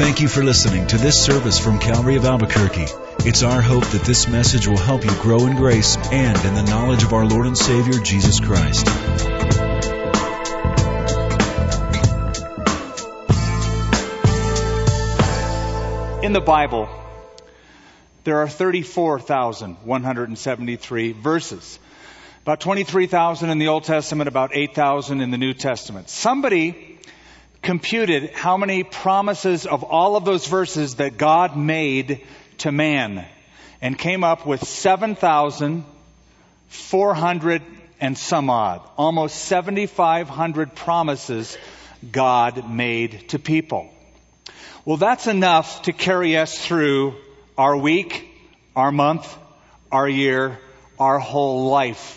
Thank you for listening to this service from Calvary of Albuquerque. It's our hope that this message will help you grow in grace and in the knowledge of our Lord and Savior, Jesus Christ. In the Bible, there are 34,173 verses. About 23,000 in the Old Testament, about 8,000 in the New Testament. Somebody computed how many promises of all of those verses that God made to man and came up with 7,400 and some odd. Almost 7,500 promises God made to people. Well, that's enough to carry us through our week, our month, our year, our whole life.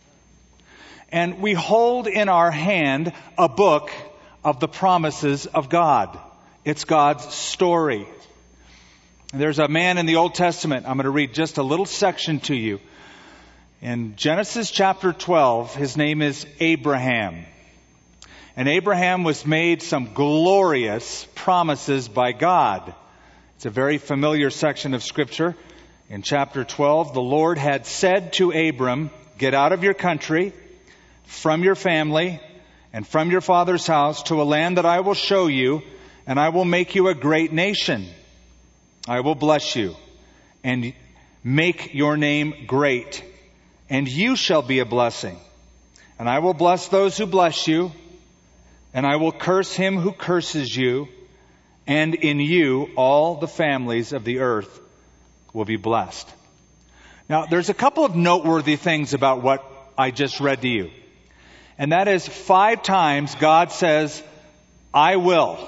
And we hold in our hand a book of the promises of God. It's God's story. There's a man in the Old Testament. I'm going to read just a little section to you. In Genesis chapter 12, his name is Abraham. And Abraham was made some glorious promises by God. It's a very familiar section of Scripture. In chapter 12, the Lord had said to Abram, "Get out of your country, from your family, and from your father's house to a land that I will show you, and I will make you a great nation. I will bless you and make your name great, and you shall be a blessing. And I will bless those who bless you, and I will curse him who curses you, and in you all the families of the earth will be blessed." Now, there's a couple of noteworthy things about what I just read to you. And that is 5 times God says, "I will,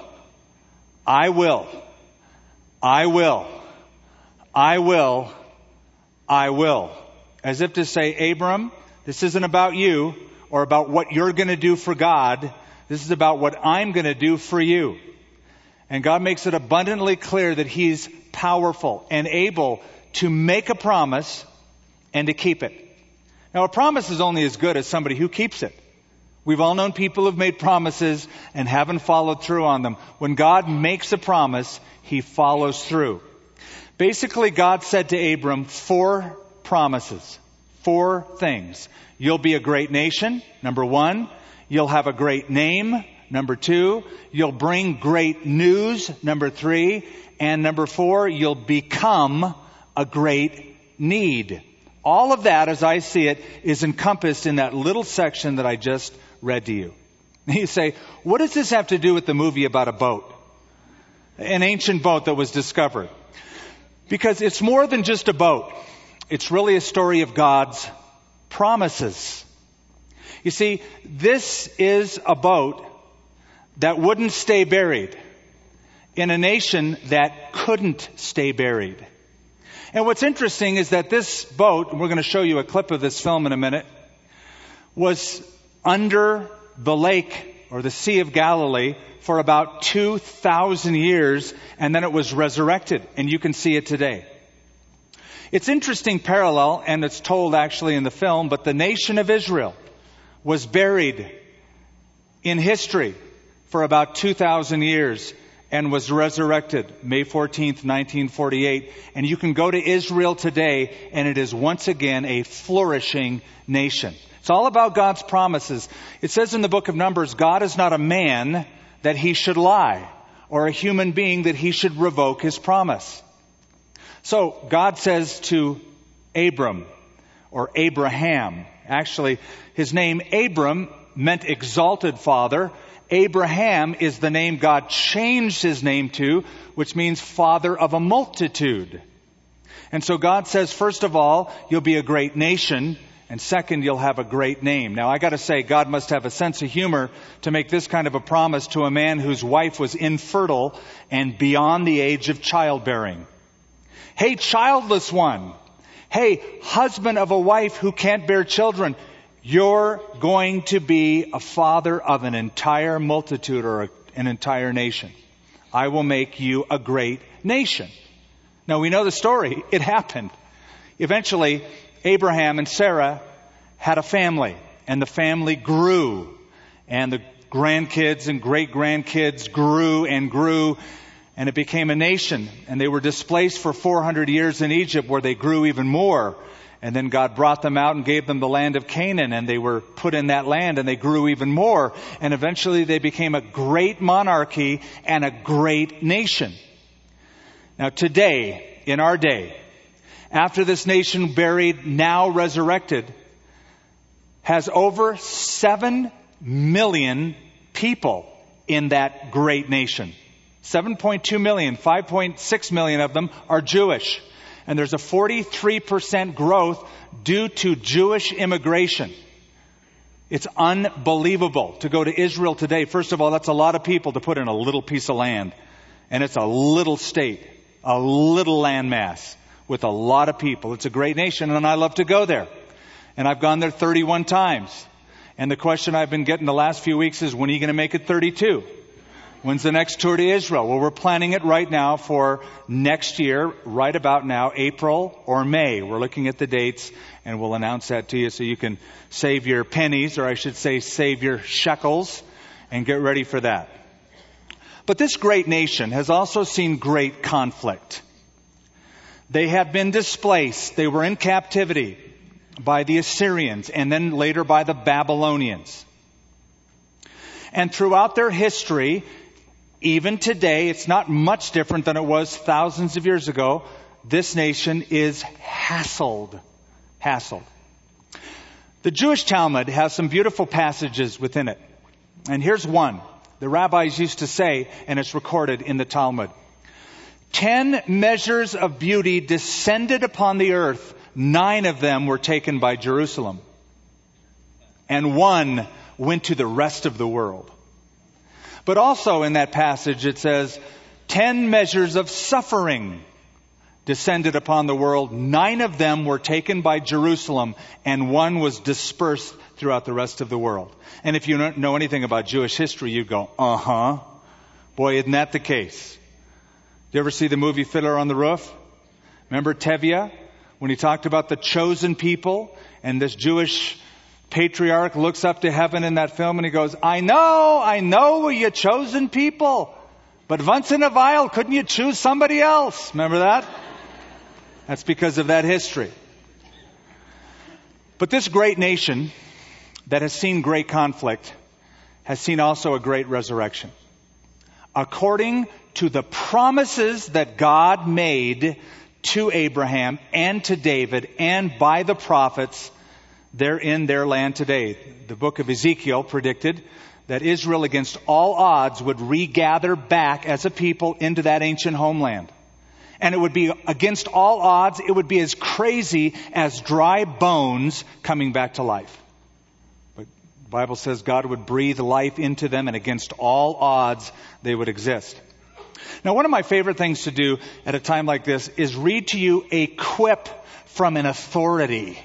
I will, I will, I will, I will." As if to say, Abram, this isn't about you or about what you're going to do for God. This is about what I'm going to do for you. And God makes it abundantly clear that He's powerful and able to make a promise and to keep it. Now, a promise is only as good as somebody who keeps it. We've all known people who've made promises and haven't followed through on them. When God makes a promise, He follows through. Basically, God said to Abram 4 promises, 4 things. You'll be a great nation, number 1. You'll have a great name, number 2. You'll bring great news, number 3. And number 4, you'll become a great need. All of that, as I see it, is encompassed in that little section that I just read to you. You say, what does this have to do with the movie about a boat? An ancient boat that was discovered. Because it's more than just a boat. It's really a story of God's promises. You see, this is a boat that wouldn't stay buried in a nation that couldn't stay buried. And what's interesting is that this boat, and we're going to show you a clip of this film in a minute, was under the lake or the Sea of Galilee for about 2,000 years, and then it was resurrected, and you can see it today. It's interesting parallel, and it's told actually in the film, but the nation of Israel was buried in history for about 2,000 years and was resurrected May 14th, 1948. And you can go to Israel today, and it is once again a flourishing nation. It's all about God's promises. It says in the book of Numbers, God is not a man that He should lie, or a human being that He should revoke His promise. So God says to Abram, or Abraham, actually his name Abram meant exalted father. Abraham is the name God changed his name to, which means father of a multitude. And so God says, first of all, you'll be a great nation. And second, you'll have a great name. Now, I got to say, God must have a sense of humor to make this kind of a promise to a man whose wife was infertile and beyond the age of childbearing. Hey, childless one. Hey, husband of a wife who can't bear children. You're going to be a father of an entire multitude or an entire nation. I will make you a great nation. Now, we know the story. It happened. Eventually, Abraham and Sarah had a family, and the family grew, and the grandkids and great-grandkids grew and grew, and it became a nation. And they were displaced for 400 years in Egypt, where they grew even more. And then God brought them out and gave them the land of Canaan, and they were put in that land and they grew even more. And eventually they became a great monarchy and a great nation. Now today, in our day, after this nation buried, now resurrected, has over 7 million people in that great nation. 7.2 million, 5.6 million of them are Jewish. And there's a 43% growth due to Jewish immigration. It's unbelievable to go to Israel today. First of all, that's a lot of people to put in a little piece of land. And it's a little state, a little landmass with a lot of people. It's a great nation, and I love to go there. And I've gone there 31 times. And the question I've been getting the last few weeks is, when are you going to make it 32? When's the next tour to Israel? Well, we're planning it right now for next year, right about now, April or May. We're looking at the dates, and we'll announce that to you so you can save your pennies, or I should say save your shekels, and get ready for that. But this great nation has also seen great conflict. They have been displaced. They were in captivity by the Assyrians and then later by the Babylonians. And throughout their history, even today, it's not much different than it was thousands of years ago. This nation is hassled. The Jewish Talmud has some beautiful passages within it. And here's one. The rabbis used to say, and it's recorded in the Talmud, 10 measures of beauty descended upon the earth. 9 of them were taken by Jerusalem. And 1 went to the rest of the world. But also in that passage it says, 10 measures of suffering descended upon the world. 9 of them were taken by Jerusalem, and 1 was dispersed throughout the rest of the world. And if you don't know anything about Jewish history, you go, boy, isn't that the case? Did you ever see the movie Fiddler on the Roof? Remember Tevye? When he talked about the chosen people, and this Jewish patriarch looks up to heaven in that film and he goes, I know you're chosen people, but once in a while, couldn't you choose somebody else? Remember that? That's because of that history. But this great nation that has seen great conflict has seen also a great resurrection. According to the promises that God made to Abraham and to David and by the prophets, they're in their land today. The book of Ezekiel predicted that Israel, against all odds, would regather back as a people into that ancient homeland. And it would be against all odds, it would be as crazy as dry bones coming back to life. But the Bible says God would breathe life into them, and against all odds, they would exist. Now, one of my favorite things to do at a time like this is read to you a quip from an authority.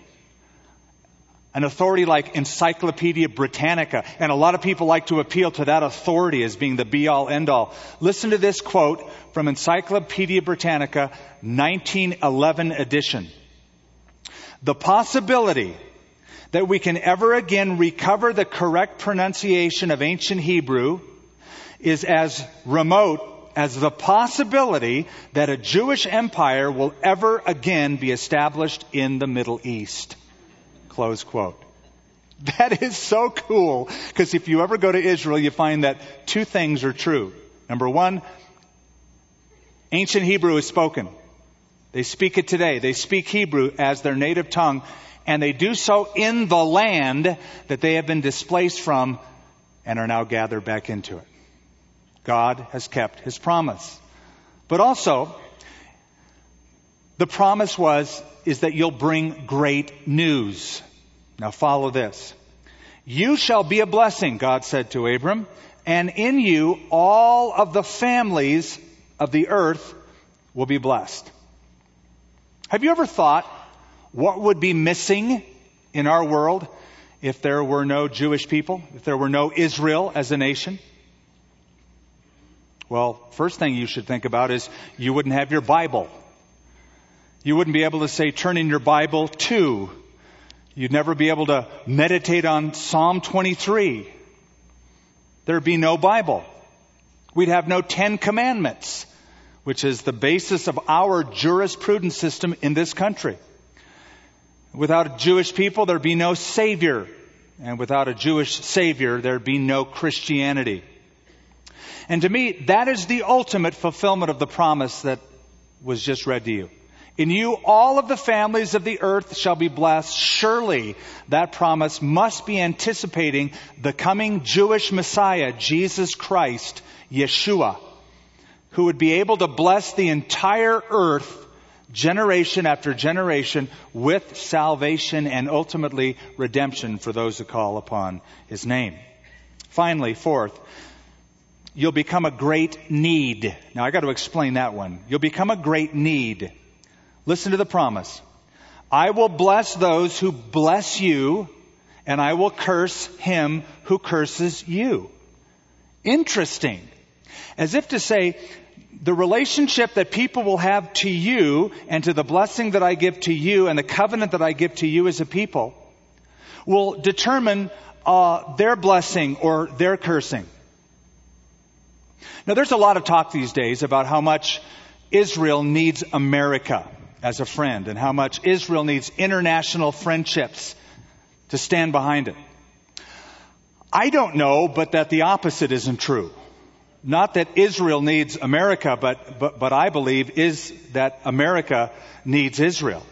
An authority like Encyclopedia Britannica. And a lot of people like to appeal to that authority as being the be-all, end-all. Listen to this quote from Encyclopedia Britannica, 1911 edition. The possibility that we can ever again recover the correct pronunciation of ancient Hebrew is as remote as the possibility that a Jewish empire will ever again be established in the Middle East. Close quote. That is so cool, because if you ever go to Israel, you find that 2 things are true. Number 1, ancient Hebrew is spoken. They speak it today. They speak Hebrew as their native tongue, and they do so in the land that they have been displaced from and are now gathered back into it. God has kept His promise. But also, the promise is that you'll bring great news. Now follow this. You shall be a blessing, God said to Abram, and in you all of the families of the earth will be blessed. Have you ever thought what would be missing in our world if there were no Jewish people, if there were no Israel as a nation? Well, first thing you should think about is you wouldn't have your Bible. You wouldn't be able to say, turn in your Bible to. You'd never be able to meditate on Psalm 23. There'd be no Bible. We'd have no 10 Commandments. which is the basis of our jurisprudence system in this country. Without a Jewish people, there'd be no Savior. And without a Jewish Savior, there'd be no Christianity. And to me, that is the ultimate fulfillment of the promise that was just read to you. In you, all of the families of the earth shall be blessed. Surely that promise must be anticipating the coming Jewish Messiah, Jesus Christ, Yeshua, who would be able to bless the entire earth generation after generation with salvation and ultimately redemption for those who call upon His name. Finally, fourth, you'll become a great need. Now I got to explain that one. You'll become a great need. Listen to the promise. I will bless those who bless you, and I will curse him who curses you. Interesting. As if to say, the relationship that people will have to you and to the blessing that I give to you and the covenant that I give to you as a people will determine their blessing or their cursing. Now, there's a lot of talk these days about how much Israel needs America as a friend and how much Israel needs international friendships to stand behind it. I don't know, but that the opposite isn't true. Not that Israel needs America, but I believe is that America needs Israel.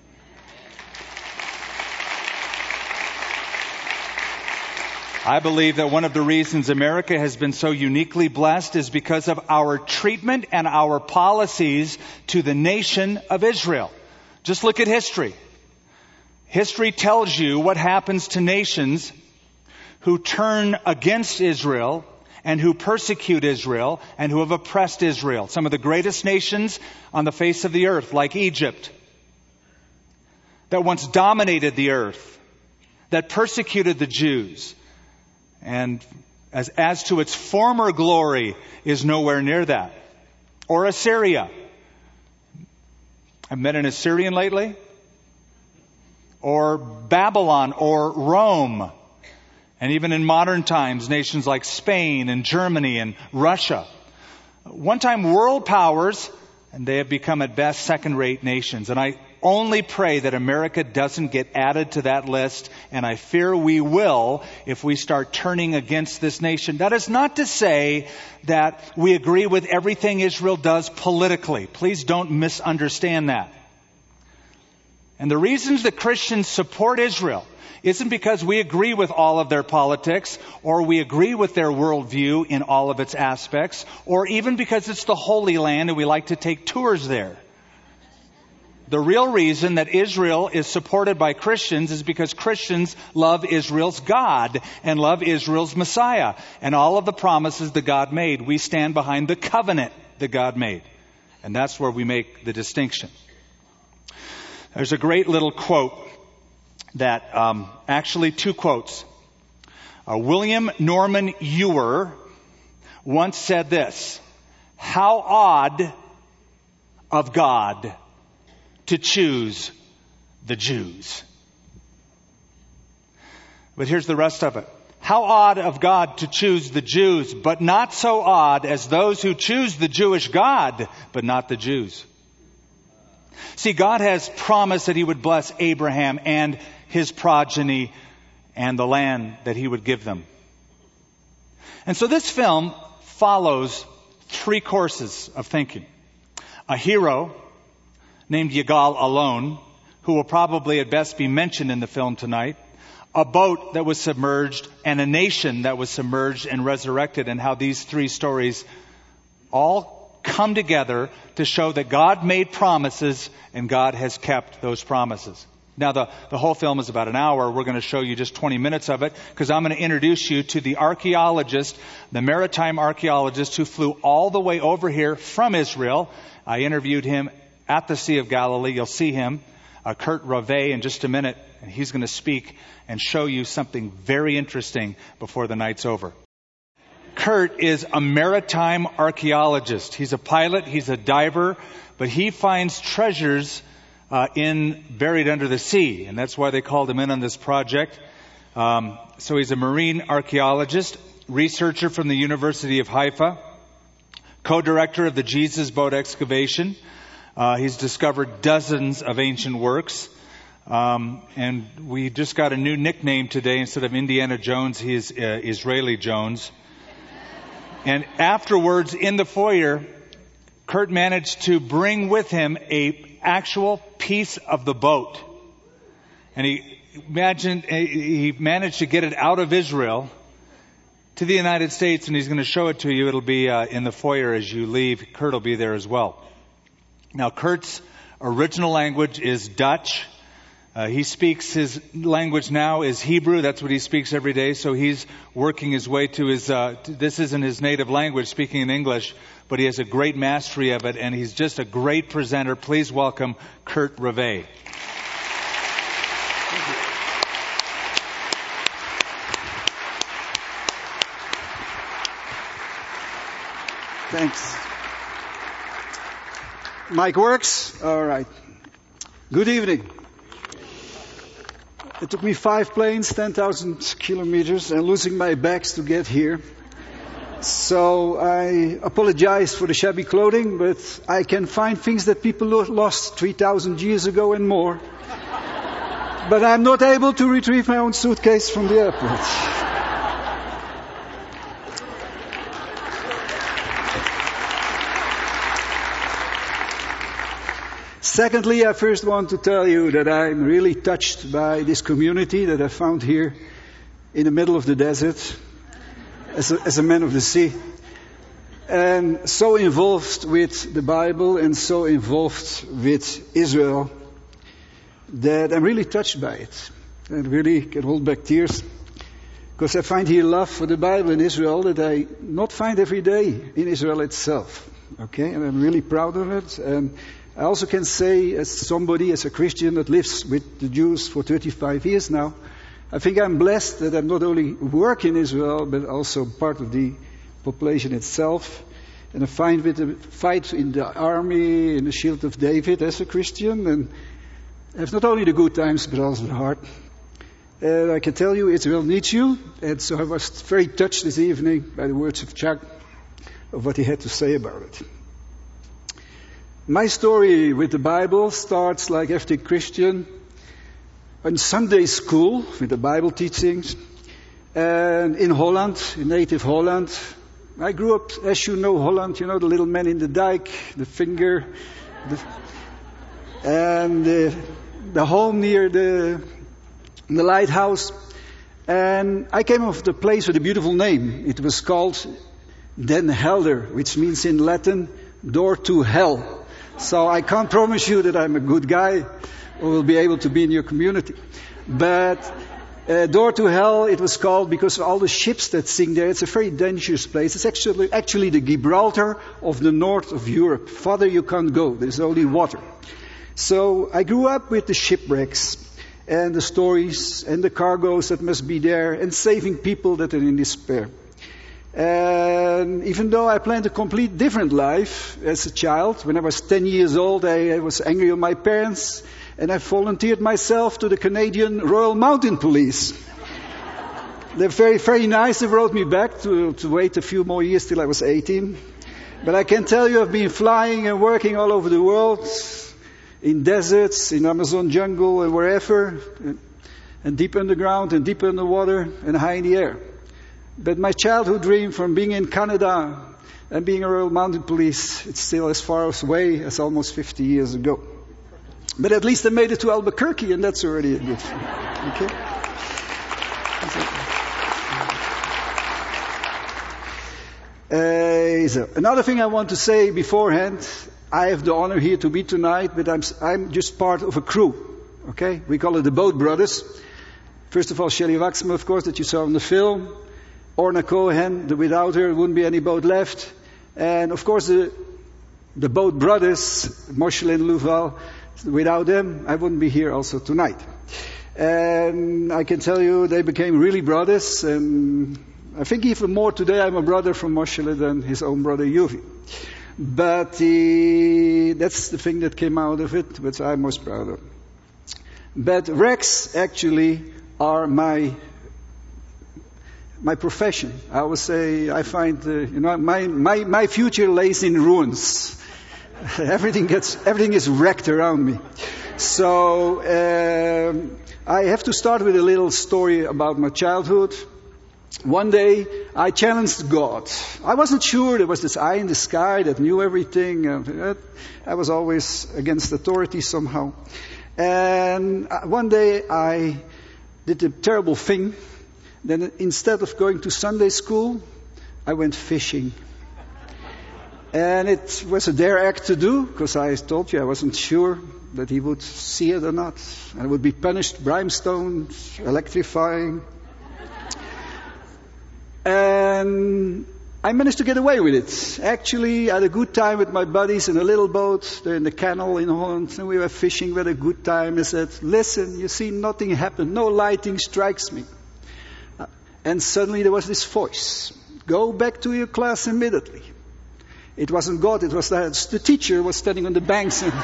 I believe that one of the reasons America has been so uniquely blessed is because of our treatment and our policies to the nation of Israel. Just look at history. History tells you what happens to nations who turn against Israel and who persecute Israel and who have oppressed Israel. Some of the greatest nations on the face of the earth, like Egypt, that once dominated the earth, that persecuted the Jews, and as to its former glory is nowhere near that. Or Assyria. I've met an Assyrian lately. Or Babylon or Rome. And even in modern times, nations like Spain and Germany and Russia. One time world powers, and they have become at best second-rate nations. And I only pray that America doesn't get added to that list, and I fear we will if we start turning against this nation. That is not to say that we agree with everything Israel does politically. Please don't misunderstand that. And the reasons that Christians support Israel isn't because we agree with all of their politics or we agree with their worldview in all of its aspects or even because it's the Holy Land and we like to take tours there. The real reason that Israel is supported by Christians is because Christians love Israel's God and love Israel's Messiah and all of the promises that God made. We stand behind the covenant that God made. And that's where we make the distinction. There's a great little quote that, actually two quotes. William Norman Ewer once said this: "How odd of God to choose the Jews." But here's the rest of it. How odd of God to choose the Jews, but not so odd as those who choose the Jewish God, but not the Jews. See, God has promised that He would bless Abraham and his progeny and the land that He would give them. And so this film follows three courses of thinking. A hero named Yigal Allon, who will probably at best be mentioned in the film tonight, a boat that was submerged, and a nation that was submerged and resurrected, and how these three stories all come together to show that God made promises and God has kept those promises. Now, the whole film is about an hour. We're going to show you just 20 minutes of it because I'm going to introduce you to the archaeologist, the maritime archaeologist who flew all the way over here from Israel. I interviewed him at the Sea of Galilee. You'll see him, Kurt Rave, in just a minute, and he's going to speak and show you something very interesting before the night's over. Kurt is a maritime archaeologist. He's a pilot, he's a diver, but he finds treasures buried under the sea, and that's why they called him in on this project. So he's a marine archaeologist, researcher from the University of Haifa. co-director of the Jesus Boat excavation. He's discovered dozens of ancient works. And we just got a new nickname today. Instead of Indiana Jones, he is Israeli Jones. And afterwards, in the foyer, Kurt managed to bring with him a actual piece of the boat. And he managed to get it out of Israel to the United States, and he's going to show it to you. It'll be in the foyer as you leave. Kurt will be there as well. Now, Kurt's original language is Dutch. He speaks, his language now is Hebrew. That's what he speaks every day. So he's working his way to his, this isn't his native language, speaking in English, but he has a great mastery of it, and he's just a great presenter. Please welcome Kurt Reve. Thanks. Mic works? All right. Good evening. It took me 5 planes, 10,000 kilometers, and losing my bags to get here. So I apologize for the shabby clothing, but I can find things that people lost 3,000 years ago and more. But I'm not able to retrieve my own suitcase from the airport. Secondly, I first want to tell you that I'm really touched by this community that I found here in the middle of the desert as a man of the sea. And so involved with the Bible and so involved with Israel that I'm really touched by it. And really can hold back tears. Because I find here love for the Bible in Israel that I not find every day in Israel itself. Okay? And I'm really proud of it. And I also can say, as somebody, as a Christian that lives with the Jews for 35 years now, I think I'm blessed that I'm not only work in Israel, but also part of the population itself. And I find with the fight in the army, in the Shield of David as a Christian, and I have not only the good times, but also the hard. And I can tell you, Israel needs you. And so I was very touched this evening by the words of Chuck, of what he had to say about it. My story with the Bible starts like every Christian in Sunday school with the Bible teachings. And in Holland, in native Holland, I grew up, as you know, Holland, you know, the little man in the dike, the finger, and the home near the lighthouse. And I came off the place with a beautiful name. It was called Den Helder, which means in Latin, door to hell. So I can't promise you that I'm a good guy or will be able to be in your community. But door to hell, it was called because of all the ships that sink there. It's a very dangerous place. It's actually the Gibraltar of the north of Europe. Farther you can't go. There's only water. So I grew up with the shipwrecks and the stories and the cargoes that must be there and saving people that are in despair. And even though I planned a complete different life as a child, when I was 10 years old, I was angry on my parents, and I volunteered myself to the Canadian Royal Mountain Police. They're very, very nice. They wrote me back to wait a few more years till I was 18. But I can tell you I've been flying and working all over the world, in deserts, in Amazon jungle, and wherever, and deep underground, and deep underwater, and high in the air. But my childhood dream from being in Canada and being a Royal Mountain Police, it's still as far away as almost 50 years ago. But at least I made it to Albuquerque, and that's already a good thing. Okay? So another thing I want to say beforehand, I have the honor here to be tonight, but I'm just part of a crew. Okay? We call it the Boat Brothers. First of all, Shelley Waxman, of course, that you saw in the film. Orna Cohen, without her, there wouldn't be any boat left. And of course, the Boat Brothers, Moshel and Luval, without them, I wouldn't be here also tonight. And I can tell you, they became really brothers. And I think even more today, I'm a brother from Moshel than his own brother Yuvi. But that's the thing that came out of it, which I'm most proud of. But Rex actually are my my profession. I always say I find, my future lays in ruins. Everything is wrecked around me. So I have to start with a little story about my childhood. One day I challenged God. I wasn't sure there was this eye in the sky that knew everything. I was always against authority somehow. And one day I did a terrible thing. Then instead of going to Sunday school, I went fishing. And it was a dare act to do, because I told you I wasn't sure that he would see it or not. I would be punished, brimstone, electrifying. And I managed to get away with it. Actually, I had a good time with my buddies in a little boat. They're in the canal in Holland, and we were fishing. We had a good time. I said, listen, you see, nothing happened. No lightning strikes me. And suddenly there was this voice. Go back to your class immediately. It wasn't God, it was the teacher was standing on the banks. And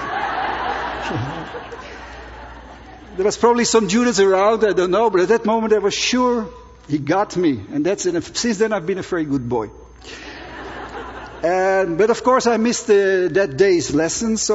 there was probably some Judas around, I don't know, but at that moment I was sure he got me. And since then I've been a very good boy. But of course I missed that day's lesson, so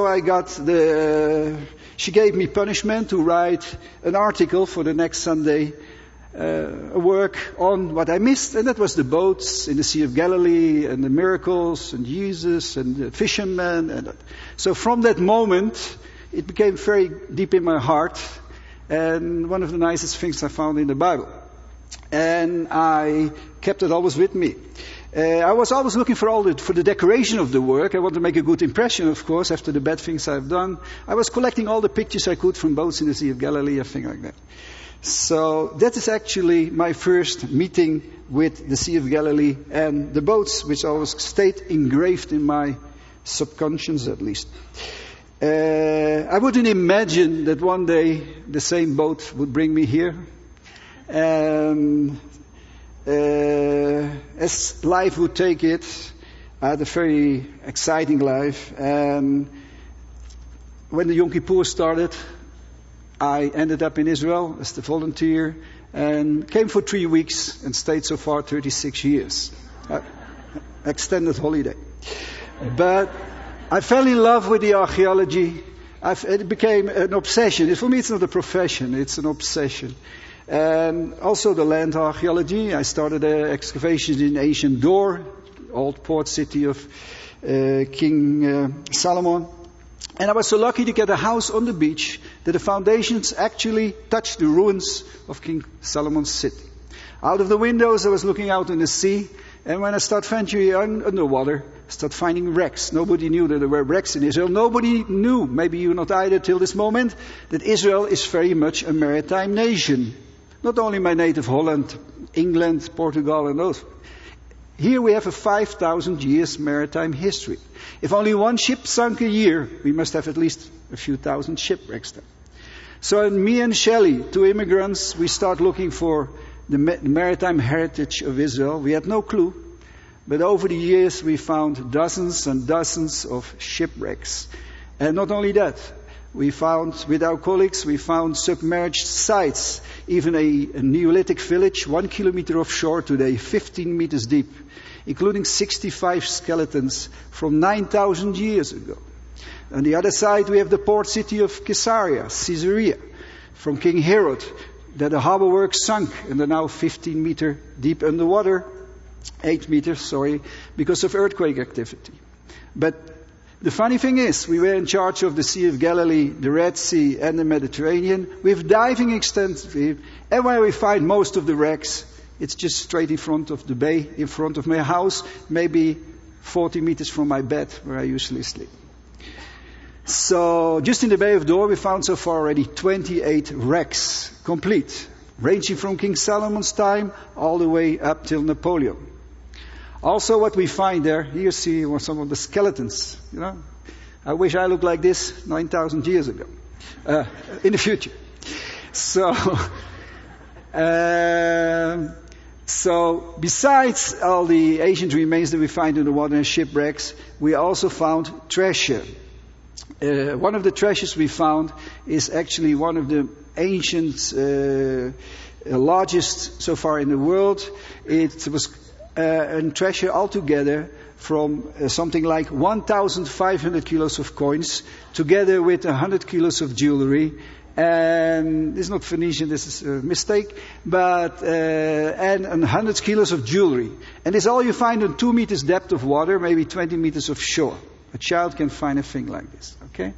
she gave me punishment to write an article for the next Sunday, a work on what I missed, and that was the boats in the Sea of Galilee, and the miracles, and Jesus, and the fishermen. So from that moment, it became very deep in my heart, and one of the nicest things I found in the Bible. And I kept it always with me. I was always looking for the decoration of the work. I want to make a good impression, of course, after the bad things I've done. I was collecting all the pictures I could from boats in the Sea of Galilee, and things like that. So that is actually my first meeting with the Sea of Galilee and the boats, which always stayed engraved in my subconscious at least. I wouldn't imagine that one day the same boat would bring me here. As life would take it, I had a very exciting life. And when the Yom Kippur started, I ended up in Israel as the volunteer and came for 3 weeks and stayed so far 36 years. Extended holiday. But I fell in love with the archaeology. It became an obsession. For me it's not a profession, it's an obsession. And also the land archaeology. I started excavations in ancient Dor, old port city of King Solomon. And I was so lucky to get a house on the beach that the foundations actually touched the ruins of King Solomon's city. Out of the windows I was looking out in the sea, and when I started venturing underwater, I started finding wrecks. Nobody knew that there were wrecks in Israel. Nobody knew, maybe you not either till this moment, that Israel is very much a maritime nation. Not only my native Holland, England, Portugal and those. Here we have a 5,000 years maritime history. If only one ship sunk a year, we must have at least a few thousand shipwrecks there. So me and Shelley, 2 immigrants, we start looking for the maritime heritage of Israel. We had no clue. But over the years we found dozens and dozens of shipwrecks. And not only that, we found, with our colleagues, we found submerged sites. Even a Neolithic village, 1 kilometer offshore today, 15 meters deep, including 65 skeletons from 9,000 years ago. On the other side, we have the port city of Caesarea, from King Herod, that the harbor works sunk and are now 15 meter deep underwater, 8 meters, because of earthquake activity. But the funny thing is, we were in charge of the Sea of Galilee, the Red Sea and the Mediterranean, with diving extensively, and where we find most of the wrecks, it's just straight in front of the bay, in front of my house, maybe 40 meters from my bed, where I usually sleep. So, just in the Bay of Dor, we found so far already 28 wrecks, complete, ranging from King Solomon's time all the way up till Napoleon. Also what we find there, here you see some of the skeletons, I wish I looked like this 9,000 years ago, in the future. So besides all the ancient remains that we find in the water and shipwrecks, we also found treasure. One of the treasures we found is actually one of the ancient largest so far in the world. It was a treasure altogether from something like 1,500 kilos of coins, together with 100 kilos of jewelry. And this is not Phoenician, this is a mistake, but and 100 kilos of jewelry. And this is all you find on 2 meters depth of water, maybe 20 meters of shore. A child can find a thing like this, okay?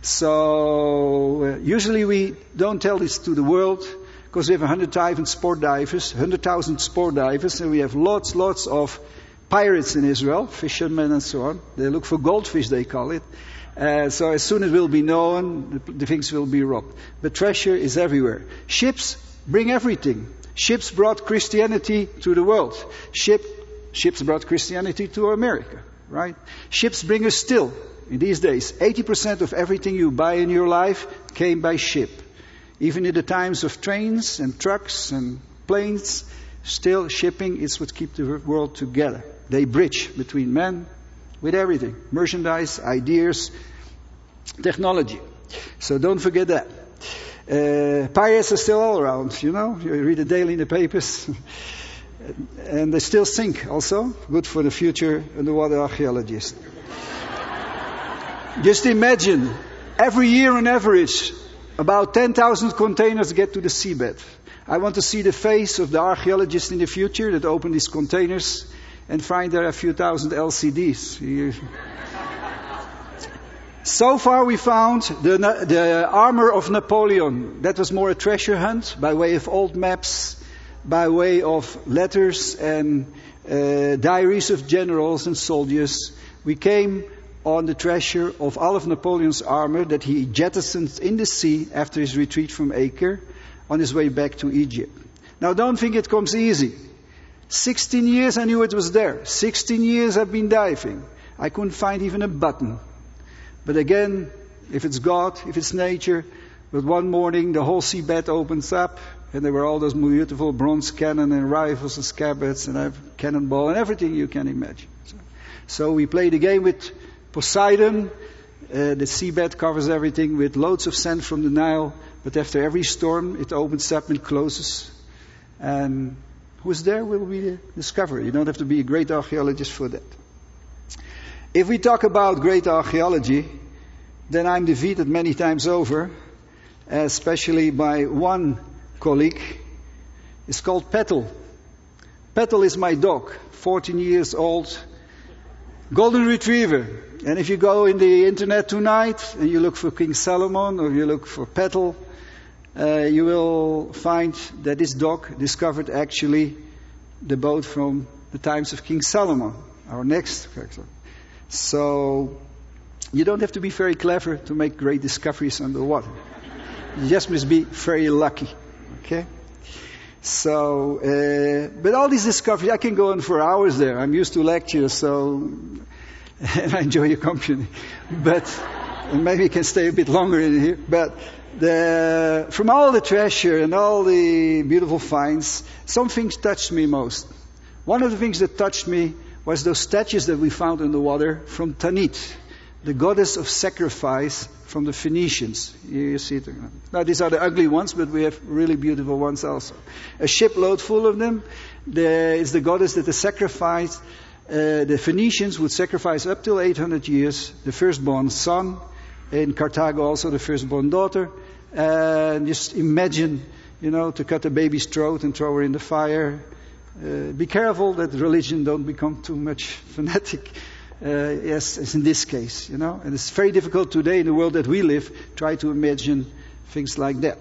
So usually we don't tell this to the world, because we have 100,000 sport divers, and we have lots of pirates in Israel, fishermen and so on. They look for goldfish, they call it. So as soon as it will be known, the things will be robbed. But treasure is everywhere. Ships bring everything. Ships brought Christianity to the world. Ships brought Christianity to America, right? Ships bring us still, in these days. 80% of everything you buy in your life came by ship. Even in the times of trains and trucks and planes, still shipping is what keeps the world together. They bridge between men with everything. Merchandise, ideas, technology. So don't forget that. Pirates are still all around, you know. You read it daily in the papers. And they still sink also. Good for the future underwater archaeologists. Just imagine, every year on average, about 10,000 containers get to the seabed. I want to see the face of the archaeologists in the future that open these containers and find there are a few thousand LCDs. So far we found the armor of Napoleon. That was more a treasure hunt by way of old maps, by way of letters and diaries of generals and soldiers. We came on the treasure of all of Napoleon's armor that he jettisoned in the sea after his retreat from Acre on his way back to Egypt. Now don't think it comes easy. 16 years I knew it was there. 16 years I've been diving. I couldn't find even a button. But again, if it's God, if it's nature, but one morning the whole seabed opens up and there were all those beautiful bronze cannon and rifles and scabbards and a cannonball and everything you can imagine. So we played a game with Poseidon. The seabed covers everything with loads of sand from the Nile, but after every storm it opens up and closes. And who's there will be discovered. You don't have to be a great archaeologist for that. If we talk about great archaeology, then I'm defeated many times over, especially by one colleague. It's called Petal. Petal is my dog, 14 years old, golden retriever. And if you go in the internet tonight and you look for King Solomon or you look for Petal, you will find that this dog discovered actually the boat from the times of King Solomon, our next character. So you don't have to be very clever to make great discoveries underwater. You just must be very lucky. Okay? So, but all these discoveries, I can go on for hours there. I'm used to lectures, so and I enjoy your company. But maybe you can stay a bit longer in here. But from all the treasure and all the beautiful finds, some things touched me most. One of the things that touched me was those statues that we found in the water from Tanit, the goddess of sacrifice from the Phoenicians. You see it. Now these are the ugly ones, but we have really beautiful ones also. A shipload full of them. There is the goddess that the sacrifice. The Phoenicians would sacrifice up till 800 years the firstborn son. In Carthago also the firstborn daughter. And just imagine, to cut a baby's throat and throw her in the fire. Be careful that religion don't become too much fanatic. Yes, as in this case, And it's very difficult today in the world that we live, try to imagine things like that.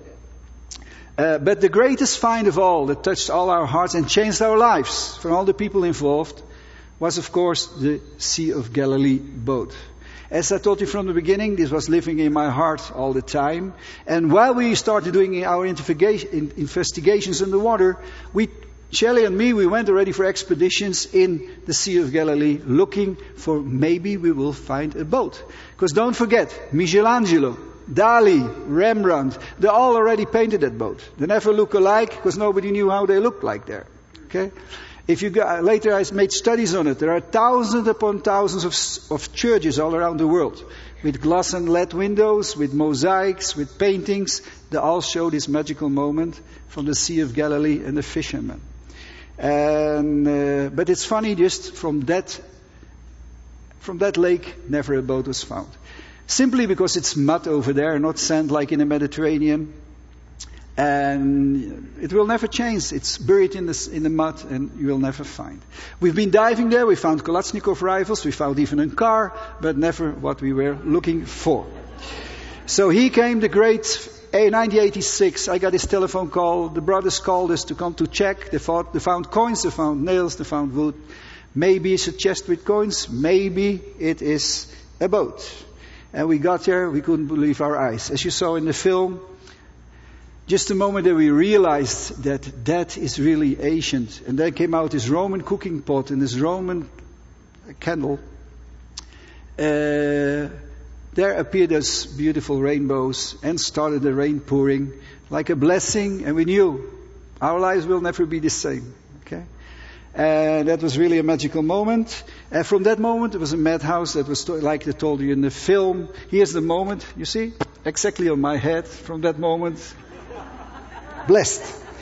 But the greatest find of all that touched all our hearts and changed our lives from all the people involved was, of course, the Sea of Galilee boat. As I told you from the beginning, this was living in my heart all the time. And while we started doing our investigations in the water, Shelley and me, we went already for expeditions in the Sea of Galilee looking for maybe we will find a boat. Because don't forget, Michelangelo, Dali, Rembrandt, they all already painted that boat. They never look alike because nobody knew how they looked like there. Okay? If you go, later I made studies on it. There are thousands upon thousands of churches all around the world with glass and lead windows, with mosaics, with paintings. They all show this magical moment from the Sea of Galilee and the fishermen. And but it's funny, just from that lake, never a boat was found. Simply because it's mud over there, not sand like in the Mediterranean. And it will never change. It's buried in the mud, and you will never find. We've been diving there. We found Kalashnikov rifles. We found even a car, but never what we were looking for. So he came, the great 1986. I got his telephone call. The brothers called us to come to check. They found coins, they found nails, they found wood. Maybe it's a chest with coins. Maybe it is a boat. And we got there. We couldn't believe our eyes. As you saw in the film, just the moment that we realized that is really ancient. And then came out this Roman cooking pot and this Roman candle. There appeared as beautiful rainbows and started the rain pouring like a blessing. And we knew our lives will never be the same. Okay? And that was really a magical moment. And from that moment, it was a madhouse that was like they told you in the film. Here's the moment, you see? Exactly on my head from that moment. Blessed.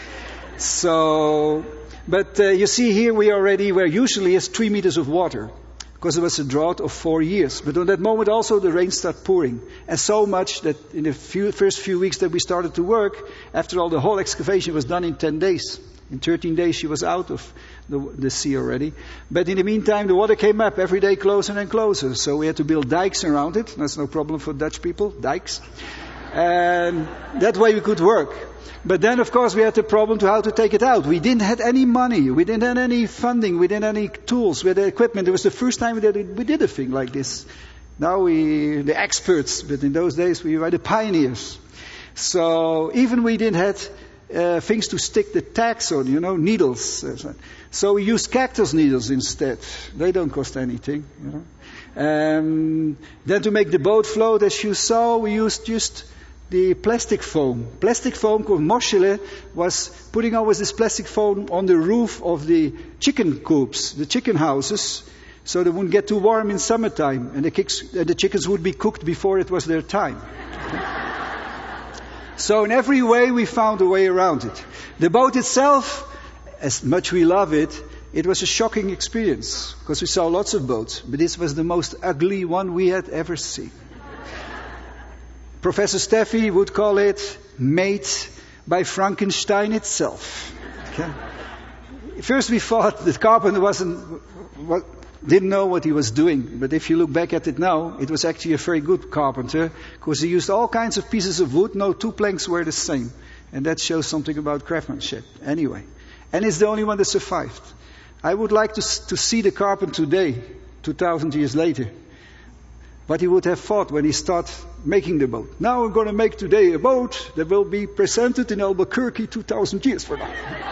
So, but you see here we already were usually as 3 meters of water. Because there was a drought of 4 years. But on that moment also the rain started pouring. And so much that in the first few weeks that we started to work, after all the whole excavation was done in 10 days. In 13 days she was out of the sea already. But in the meantime the water came up every day closer and closer. So we had to build dikes around it. That's no problem for Dutch people, dikes. And that way we could work. But then, of course, we had the problem to how to take it out. We didn't have any money. We didn't have any funding. We didn't have any tools. We had the equipment. It was the first time we did a thing like this. Now the experts, but in those days we were the pioneers. So even we didn't have things to stick the tags on, needles. So we used cactus needles instead. They don't cost anything, Then to make the boat float, as you saw, we used just the plastic foam. Plastic foam called Moschele was putting always this plastic foam on the roof of the chicken coops, the chicken houses, so they wouldn't get too warm in summertime, and the chickens would be cooked before it was their time. So in every way we found a way around it. The boat itself, as much we love it, it was a shocking experience, because we saw lots of boats, but this was the most ugly one we had ever seen. Professor Steffi would call it made by Frankenstein itself. Okay? First we thought the carpenter didn't know what he was doing. But if you look back at it now, it was actually a very good carpenter, because he used all kinds of pieces of wood. No two planks were the same. And that shows something about craftsmanship. Anyway. And it's the only one that survived. I would like to see the carpenter today, 2,000 years later. What he would have thought when he started making the boat. Now we're going to make today a boat that will be presented in Albuquerque 2,000 years from now.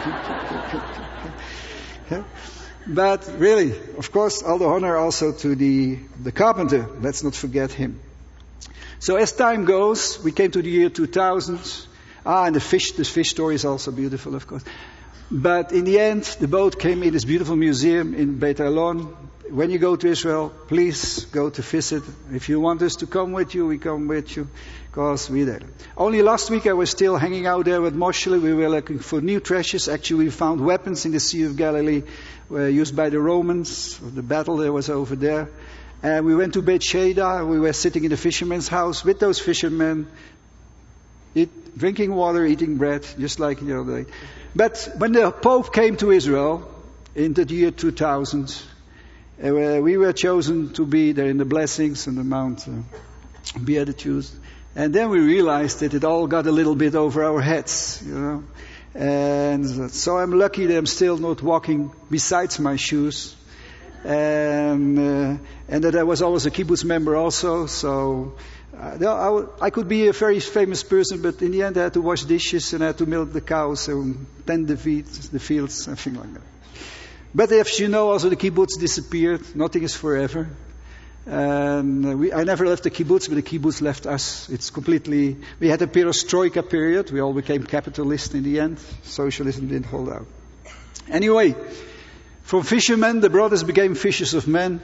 Yeah? But really, of course, all the honor also to the carpenter. Let's not forget him. So as time goes, we came to the year 2000. And the fish story is also beautiful, of course. But in the end, the boat came in this beautiful museum in Beit Elon. When you go to Israel, please go to visit. If you want us to come with you, we come with you, because we're there. Only last week I was still hanging out there with Moschele. We were looking for new treasures. Actually, we found weapons in the Sea of Galilee used by the Romans. The battle there was over there. And we went to Beit Sheda. We were sitting in the fisherman's house with those fishermen, drinking water, eating bread, just like the other day. But when the Pope came to Israel in the year 2000, we were chosen to be there in the blessings on the Mount Beatitudes. And then we realized that it all got a little bit over our heads, And so I'm lucky that I'm still not walking besides my shoes. And that I was always a kibbutz member also. So I could be a very famous person, but in the end I had to wash dishes and I had to milk the cows and tend the fields, something like that. But as you know, also the kibbutz disappeared. Nothing is forever. And I never left the kibbutz, but the kibbutz left us. We had a perestroika period. We all became capitalists in the end. Socialism didn't hold out. Anyway, From fishermen, the brothers became fishers of men.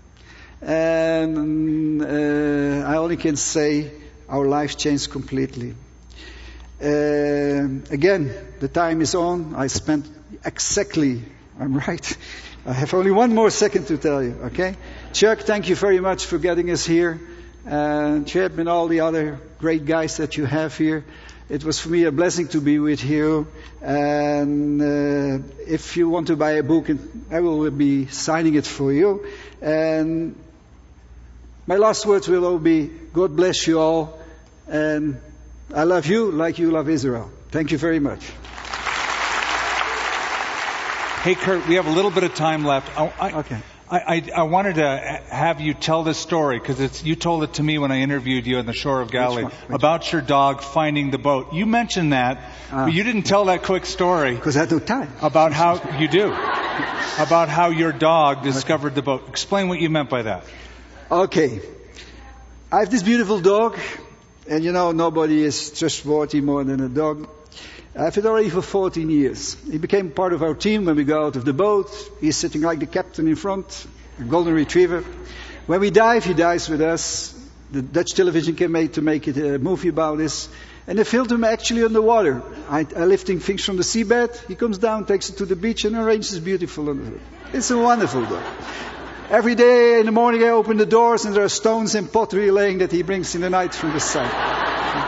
And I only can say our lives changed completely. Again, the time is on. I spent exactly, I'm right. I have only one more second to tell you, okay? Chuck, thank you very much for getting us here. And Chip and all the other great guys that you have here. It was for me a blessing to be with you. And if you want to buy a book, I will be signing it for you. And my last words will all be, God bless you all. And I love you like you love Israel. Thank you very much. Hey, Kurt, we have a little bit of time left. Okay. I wanted to have you tell this story because you told it to me when I interviewed you on the shore of Galilee about your dog finding the boat. You mentioned that, but you didn't tell that quick story. Because I had no time. About how you do. About how your dog discovered the boat. Explain what you meant by that. Okay. I have this beautiful dog, and nobody is trustworthy more than a dog. I've had it already for 14 years. He became part of our team when we go out of the boat. He's sitting like the captain in front, a golden retriever. When we dive, he dives with us. The Dutch television came to make it a movie about this. And they filmed him actually on the water. I lifting things from the seabed. He comes down, takes it to the beach, and arranges beautiful. It's a wonderful dog. Every day in the morning I open the doors and there are stones and pottery laying that he brings in the night from the sun.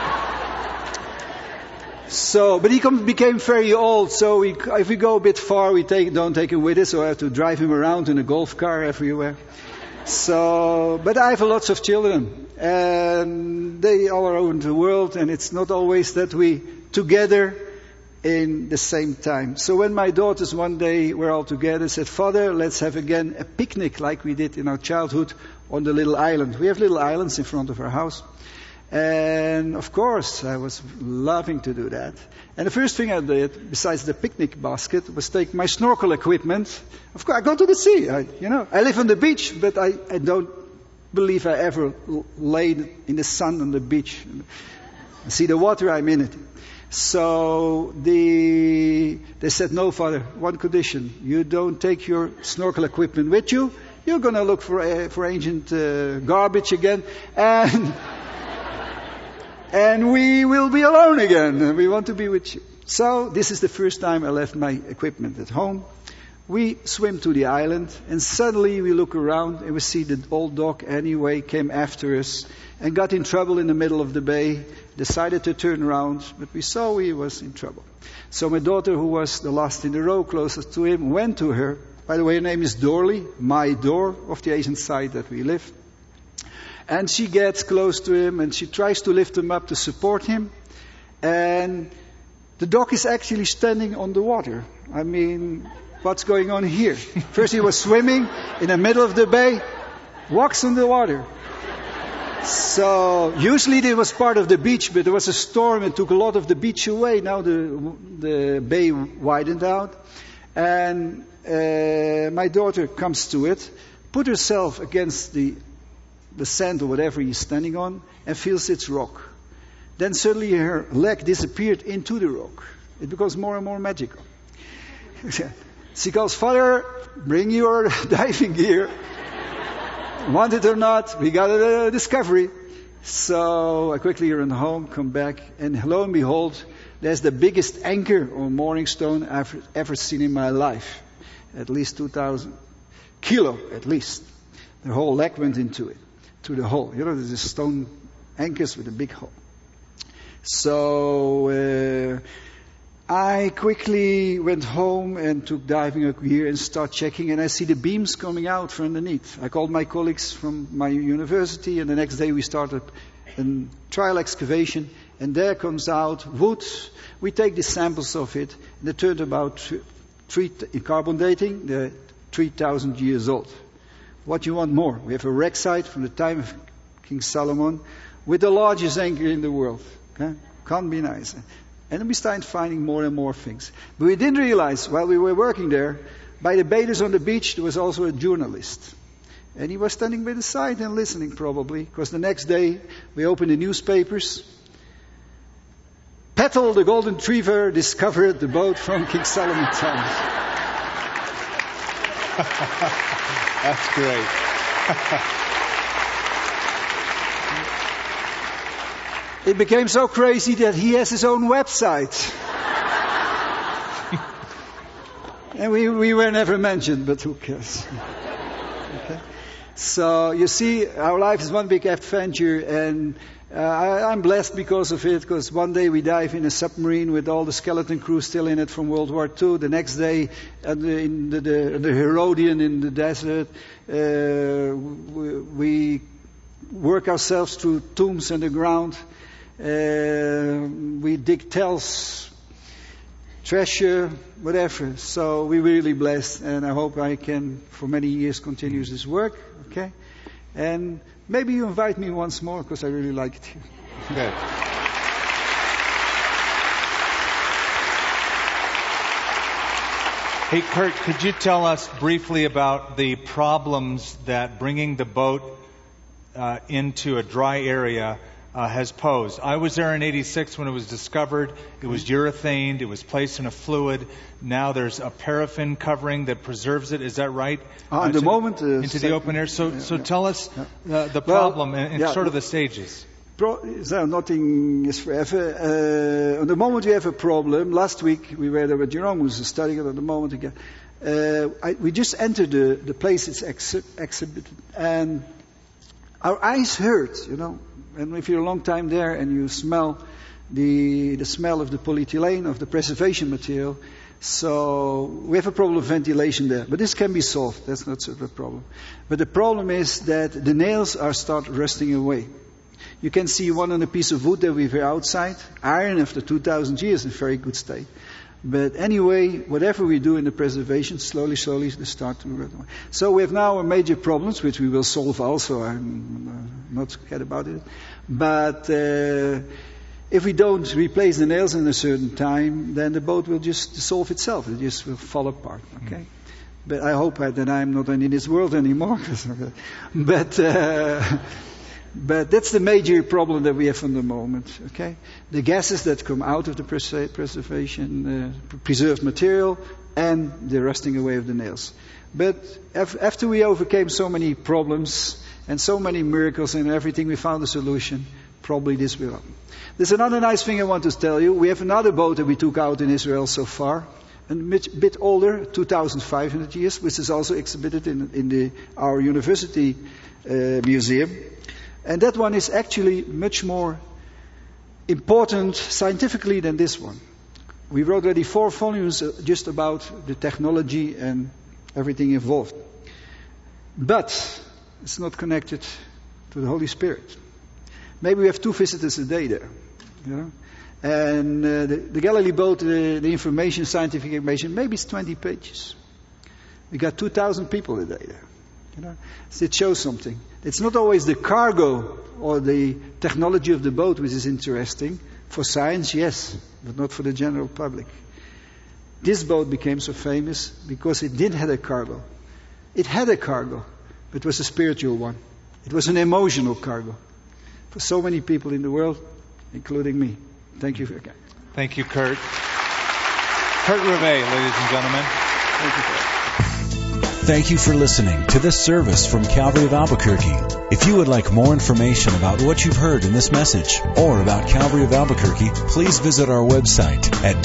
But he became very old, so if we go a bit far, don't take him with us, so I have to drive him around in a golf car everywhere. But I have lots of children, and they all around the world, and it's not always that we together in the same time. So when my daughters one day were all together, said, Father, let's have again a picnic like we did in our childhood on the little island. We have little islands in front of our house. And of course, I was loving to do that. And the first thing I did, besides the picnic basket, was take my snorkel equipment. Of course, I go to the sea. I live on the beach, but I don't believe I ever laid in the sun on the beach. I see the water, I'm in it. So they said, no, Father, one condition. You don't take your snorkel equipment with you. You're going to look for ancient garbage again. And we will be alone again. We want to be with you. So this is the first time I left my equipment at home. We swim to the island, and suddenly we look around and we see the old dog anyway came after us and got in trouble in the middle of the bay, decided to turn around, but we saw he was in trouble. So my daughter, who was the last in the row closest to him, went to her. By the way, her name is Dorley, my door of the Asian side that we live. And she gets close to him and she tries to lift him up to support him. And the dog is actually standing on the water. I mean, what's going on here? First he was swimming in the middle of the bay, walks on the water. So usually it was part of the beach, but there was a storm and took a lot of the beach away. Now the bay widened out. And my daughter comes to it, put herself against the sand or whatever he's standing on, and feels it's rock. Then suddenly her leg disappeared into the rock. It becomes more and more magical. She calls, Father, bring your diving gear. Want it or not, we got a discovery. So I quickly run home, come back, and lo and behold, there's the biggest anchor or mooring stone I've ever seen in my life. At least 2,000 kilo, at least. The whole leg went into it. To the hole. There's a stone anchors with a big hole. So I quickly went home and took diving gear and start checking, and I see the beams coming out from underneath. I called my colleagues from my university, and the next day we started a trial excavation, and there comes out wood. We take the samples of it, and it turned about in carbon dating, they're 3,000 years old. What you want more? We have a wreck site from the time of King Solomon with the largest anchor in the world. Okay? Can't be nicer. And then we started finding more and more things. But we didn't realize while we were working there, by the bathers on the beach, there was also a journalist. And he was standing by the side and listening probably, because the next day we opened the newspapers. Petal, the golden retriever, discovered the boat from King Solomon's time. That's great. It became so crazy that he has his own website. And we were never mentioned, but who cares? Okay. So you see, our life is one big adventure, and I'm blessed because of it, because one day we dive in a submarine with all the skeleton crew still in it from World War II. The next day, in the Herodian in the desert, we work ourselves through tombs underground. We dig tells, treasure, whatever. So we're really blessed, and I hope I can, for many years, continue this work. Okay, and maybe you invite me once more, because I really like it here. Good. Hey, Kurt, could you tell us briefly about the problems that bringing the boat into a dry area has posed? I was there in '86 when it was discovered. It was urethaned. It was placed in a fluid. Now there's a paraffin covering that preserves it. Is that right? At the moment, into the open air. So tell us the problem and sort of the stages. Nothing is forever. At the moment we have a problem. Last week we were there with Jerome, who's studying it at the moment again. We just entered the place it's exhibited, and our eyes hurt, you know. And if you're a long time there and you smell the smell of the polyethylene, of the preservation material, so we have a problem of ventilation there. But this can be solved. That's not such a problem. But the problem is that the nails start rusting away. You can see one on a piece of wood that we were outside. Iron after 2,000 years in very good state. But anyway, whatever we do in the preservation, slowly they start to rot away. So we have now a major problems, which we will solve also. I'm not scared about it. But if we don't replace the nails in a certain time, then the boat will just dissolve itself. It just will fall apart. Okay. But I hope that I'm not in this world anymore. But that's the major problem that we have at the moment. Okay, the gases that come out of the preservation, preserved material, and the rusting away of the nails. But after we overcame so many problems and so many miracles and everything, we found a solution. Probably this will happen. There's another nice thing I want to tell you. We have another boat that we took out in Israel so far, a bit older, 2,500 years, which is also exhibited in our university museum. And that one is actually much more important scientifically than this one. We wrote already 4 volumes just about the technology and everything involved. But it's not connected to the Holy Spirit. Maybe we have 2 visitors a day there. You know? And the Galilee boat, the information, scientific information, maybe it's 20 pages. We got 2,000 people a day there. You know, so it shows something. It's not always the cargo or the technology of the boat which is interesting. For science, yes, but not for the general public. This boat became so famous because it didn't have a cargo. It had a cargo, but it was a spiritual one. It was an emotional cargo for so many people in the world, including me. Thank you again. Thank you, Kurt. Kurt Rivet, ladies and gentlemen. Thank you, Kurt. Thank you for listening to this service from Calvary of Albuquerque. If you would like more information about what you've heard in this message or about Calvary of Albuquerque, please visit our website at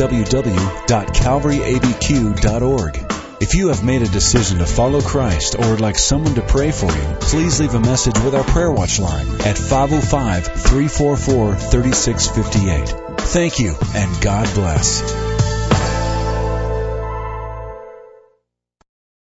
www.calvaryabq.org. If you have made a decision to follow Christ or would like someone to pray for you, please leave a message with our Prayer Watch line at 505-344-3658. Thank you, and God bless.